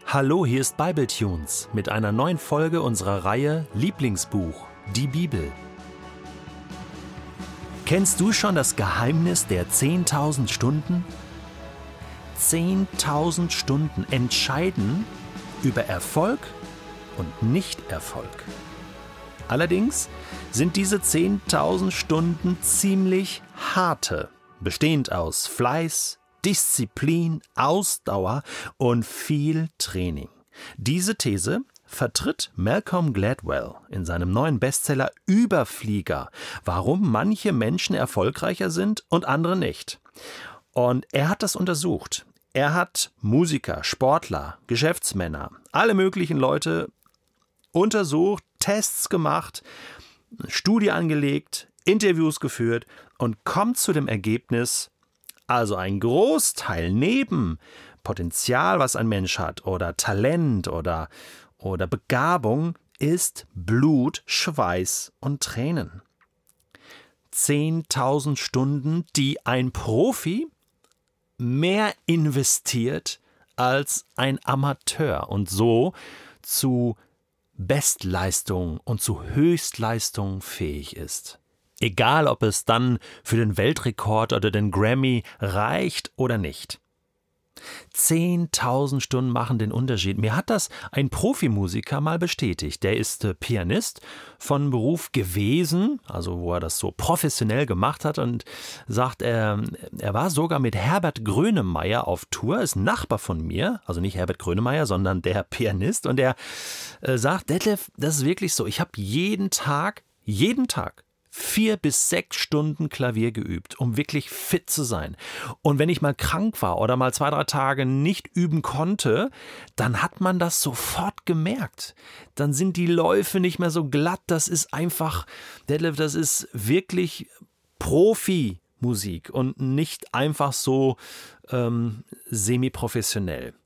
Hallo, hier ist Bibletunes mit einer neuen Folge unserer Reihe Lieblingsbuch, die Bibel. Kennst du schon das Geheimnis der 10.000 Stunden? 10.000 Stunden entscheiden über Erfolg und Nicht-Erfolg. Allerdings sind diese 10.000 Stunden ziemlich harte, bestehend aus Fleiß, Disziplin, Ausdauer und viel Training. Diese These vertritt Malcolm Gladwell in seinem neuen Bestseller Überflieger, warum manche Menschen erfolgreicher sind und andere nicht. Und er hat das untersucht. Er hat Musiker, Sportler, Geschäftsmänner, alle möglichen Leute untersucht, Tests gemacht, eine Studie angelegt, Interviews geführt und kommt zu dem Ergebnis, also ein Großteil neben Potenzial, was ein Mensch hat, oder Talent oder Begabung, ist Blut, Schweiß und Tränen. 10.000 Stunden, die ein Profi mehr investiert als ein Amateur und so zu Bestleistung und zu Höchstleistung fähig ist. Egal, ob es dann für den Weltrekord oder den Grammy reicht oder nicht. 10.000 Stunden machen den Unterschied. Mir hat das ein Profimusiker mal bestätigt. Der ist Pianist von Beruf gewesen, also wo er das so professionell gemacht hat, und sagt, er war sogar mit Herbert Grönemeyer auf Tour, ist ein Nachbar von mir, also nicht Herbert Grönemeyer, sondern der Pianist, und er sagt, Detlef, das ist wirklich so, ich habe jeden Tag 4 bis 6 Stunden Klavier geübt, um wirklich fit zu sein. Und wenn ich mal krank war oder mal 2, 3 Tage nicht üben konnte, dann hat man das sofort gemerkt. Dann sind die Läufe nicht mehr so glatt. Das ist einfach, Detlef, das ist wirklich Profimusik und nicht einfach so semi-professionell.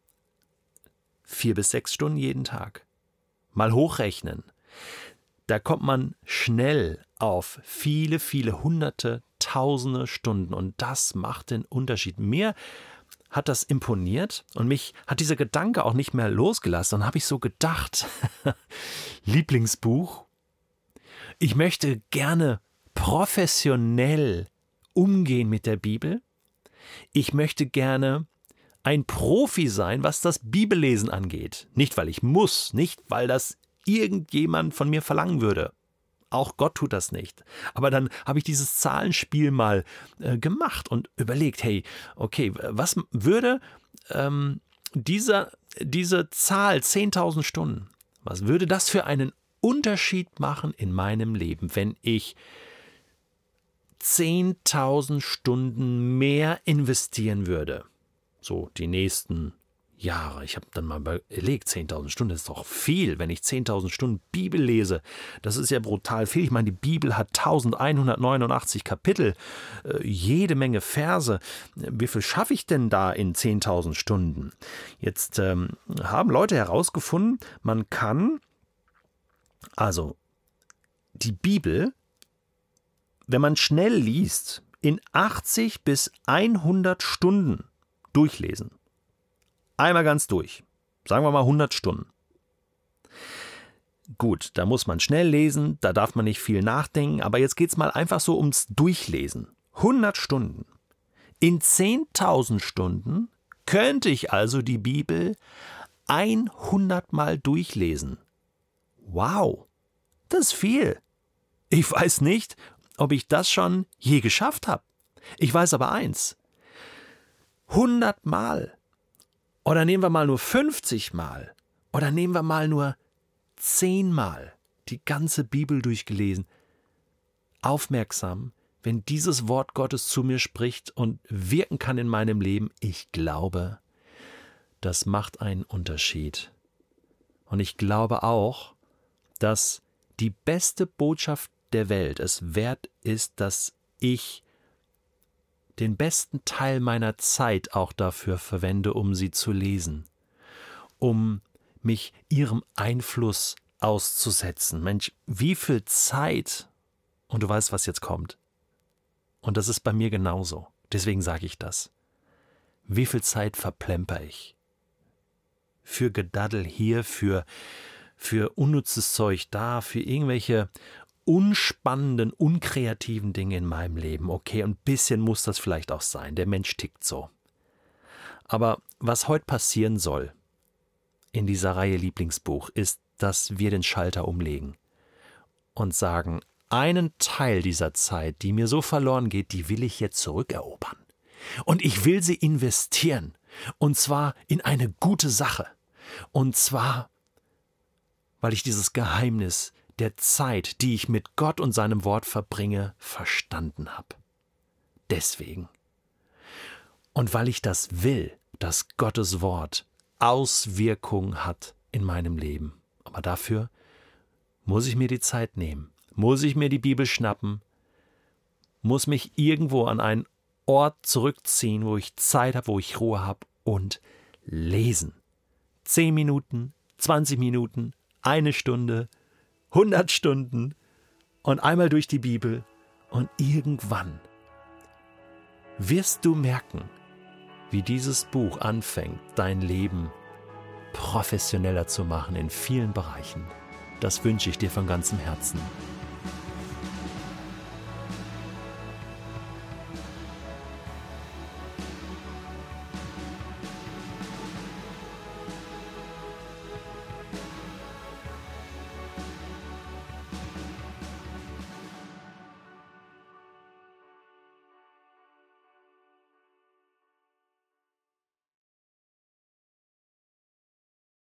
4 bis 6 Stunden jeden Tag. Mal hochrechnen. Da kommt man schnell auf viele, viele Hunderte, Tausende Stunden und das macht den Unterschied. Mir hat das imponiert und mich hat dieser Gedanke auch nicht mehr losgelassen. Dann habe ich so gedacht, Lieblingsbuch, ich möchte gerne professionell umgehen mit der Bibel. Ich möchte gerne ein Profi sein, was das Bibellesen angeht. Nicht, weil ich muss, nicht, weil das irgendjemand von mir verlangen würde. Auch Gott tut das nicht. Aber dann habe ich dieses Zahlenspiel mal gemacht und überlegt, hey, okay, was würde diese Zahl 10.000 Stunden, was würde das für einen Unterschied machen in meinem Leben, wenn ich 10.000 Stunden mehr investieren würde? So die nächsten Jahre. Ich habe dann mal überlegt, 10.000 Stunden ist doch viel, wenn ich 10.000 Stunden Bibel lese. Das ist ja brutal viel. Ich meine, die Bibel hat 1189 Kapitel, jede Menge Verse. Wie viel schaffe ich denn da in 10.000 Stunden? Jetzt haben Leute herausgefunden, man kann also die Bibel, wenn man schnell liest, in 80 bis 100 Stunden durchlesen. Einmal ganz durch. Sagen wir mal 100 Stunden. Gut, da muss man schnell lesen, da darf man nicht viel nachdenken, aber jetzt geht es mal einfach so ums Durchlesen. 100 Stunden. In 10.000 Stunden könnte ich also die Bibel 100 Mal durchlesen. Wow, das ist viel. Ich weiß nicht, ob ich das schon je geschafft habe. Ich weiß aber eins. 100 Mal. Oder nehmen wir mal nur 50 Mal. Oder nehmen wir mal nur 10 Mal die ganze Bibel durchgelesen. Aufmerksam, wenn dieses Wort Gottes zu mir spricht und wirken kann in meinem Leben, ich glaube, das macht einen Unterschied. Und ich glaube auch, dass die beste Botschaft der Welt es wert ist, dass ich den besten Teil meiner Zeit auch dafür verwende, um sie zu lesen, um mich ihrem Einfluss auszusetzen. Mensch, wie viel Zeit, und du weißt, was jetzt kommt, und das ist bei mir genauso, deswegen sage ich das, wie viel Zeit verplemper ich? für Gedaddel hier, für unnützes Zeug da, für irgendwelche unspannenden, unkreativen Dinge in meinem Leben. Okay, ein bisschen muss das vielleicht auch sein. Der Mensch tickt so. Aber was heute passieren soll in dieser Reihe Lieblingsbuch, ist, dass wir den Schalter umlegen und sagen, einen Teil dieser Zeit, die mir so verloren geht, die will ich jetzt zurückerobern. Und ich will sie investieren. Und zwar in eine gute Sache. Und zwar, weil ich dieses Geheimnis der Zeit, die ich mit Gott und seinem Wort verbringe, verstanden habe. Deswegen. Und weil ich das will, dass Gottes Wort Auswirkungen hat in meinem Leben. Aber dafür muss ich mir die Zeit nehmen, muss ich mir die Bibel schnappen, muss mich irgendwo an einen Ort zurückziehen, wo ich Zeit habe, wo ich Ruhe habe und lesen. 10 Minuten, 20 Minuten, 1 Stunde, 100 Stunden und einmal durch die Bibel und irgendwann wirst du merken, wie dieses Buch anfängt, dein Leben professioneller zu machen in vielen Bereichen. Das wünsche ich dir von ganzem Herzen.